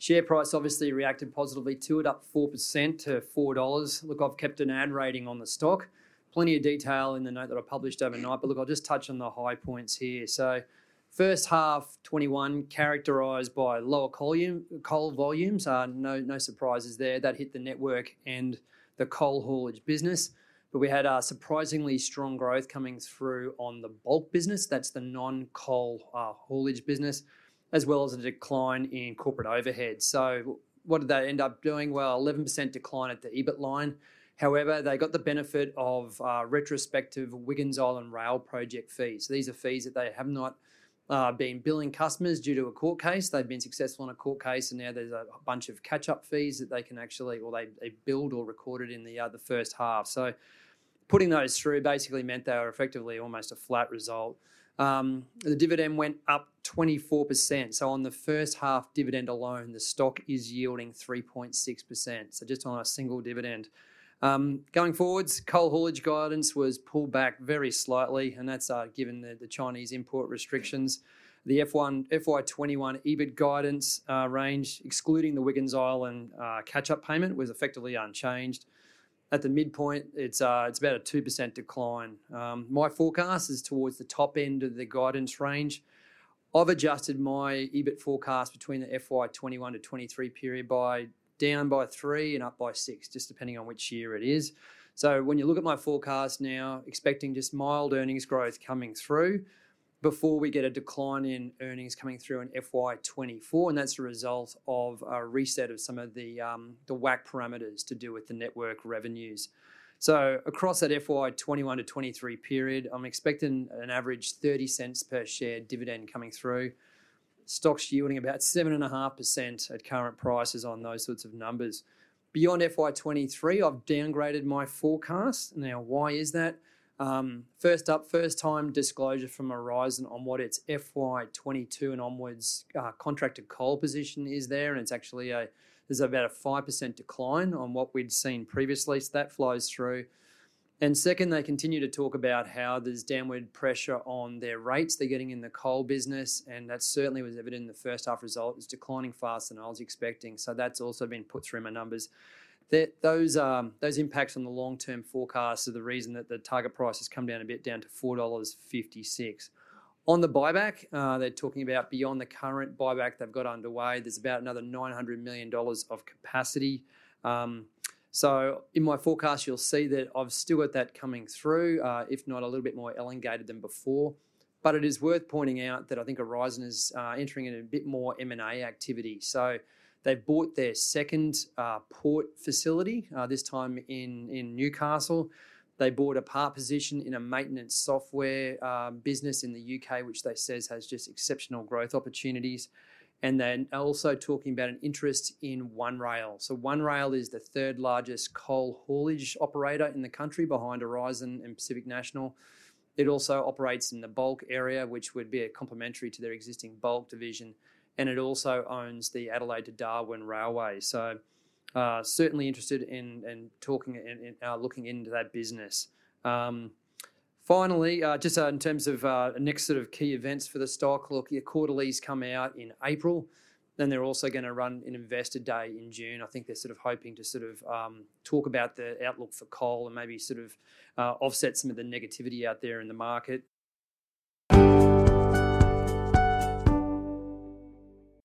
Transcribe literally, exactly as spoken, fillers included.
Share price obviously reacted positively to it, up four percent to four dollars. Look, I've kept an ad rating on the stock. Plenty of detail in the note that I published overnight, but look, I'll just touch on the high points here. So first half twenty-one characterised by lower coal, coal volumes. Uh, no, no surprises there. That hit the network and the coal haulage business. But we had uh, surprisingly strong growth coming through on the bulk business. That's the non-coal uh, haulage business, as well as a decline in corporate overhead. So what did they end up doing? Well, eleven percent decline at the E B I T line. However, they got the benefit of uh, retrospective Wiggins Island Rail project fees. So these are fees that they have not uh, been billing customers due to a court case. They've been successful in a court case, and now there's a bunch of catch-up fees that they can actually, or they, they billed or recorded in the uh, the first half. So putting those through basically meant they were effectively almost a flat result. Um, the dividend went up twenty-four percent. So on the first half dividend alone, the stock is yielding three point six percent. So just on a single dividend. Um, going forwards, coal haulage guidance was pulled back very slightly, and that's uh, given the, the Chinese import restrictions. The F one F Y twenty-one E B I T guidance uh, range, excluding the Wiggins Island uh, catch-up payment, was effectively unchanged. At the midpoint, it's uh, it's about a two percent decline. Um, my forecast is towards the top end of the guidance range. I've adjusted my E B I T forecast between the F Y twenty-one to twenty-three period by down by three and up by six, just depending on which year it is. So when you look at my forecast now, expecting just mild earnings growth coming through before we get a decline in earnings coming through in F Y twenty-four, and that's a result of a reset of some of the um, the W A C parameters to do with the network revenues. So across that F Y twenty-one to twenty-three period, I'm expecting an average thirty cents per share dividend coming through. Stocks yielding about seven point five percent at current prices on those sorts of numbers. Beyond F Y twenty-three, I've downgraded my forecast. Now, why is that? Um, first up, first time disclosure from Horizon on what its F Y twenty-two and onwards uh, contracted coal position is there, and it's actually a there's about a five percent decline on what we'd seen previously, so that flows through. And second, they continue to talk about how there's downward pressure on their rates they're getting in the coal business, and that certainly was evident in the first half result. It was declining faster than I was expecting, so that's also been put through my numbers. That those um, those impacts on the long-term forecast are the reason that the target price has come down a bit, down to four dollars fifty-six. On the buyback, uh, they're talking about beyond the current buyback they've got underway, there's about another nine hundred million dollars of capacity. Um, So in my forecast, you'll see that I've still got that coming through, uh, if not a little bit more elongated than before. But it is worth pointing out that I think Horizon is uh, entering in a bit more M and A activity. So they've bought their second uh, port facility, uh, this time in, in Newcastle. They bought a part position in a maintenance software uh, business in the U K, which they says has just exceptional growth opportunities. And then also talking about an interest in One Rail. So One Rail is the third largest coal haulage operator in the country behind Horizon and Pacific National. It also operates in the bulk area, which would be a complementary to their existing bulk division. And it also owns the Adelaide to Darwin Railway. So uh, certainly interested in, in talking and uh, looking into that business. Um, Finally, uh, just uh, in terms of uh, next sort of key events for the stock, look, your quarterlies come out in April. Then they're also going to run an investor day in June. I think they're sort of hoping to sort of um, talk about the outlook for coal and maybe sort of uh, offset some of the negativity out there in the market.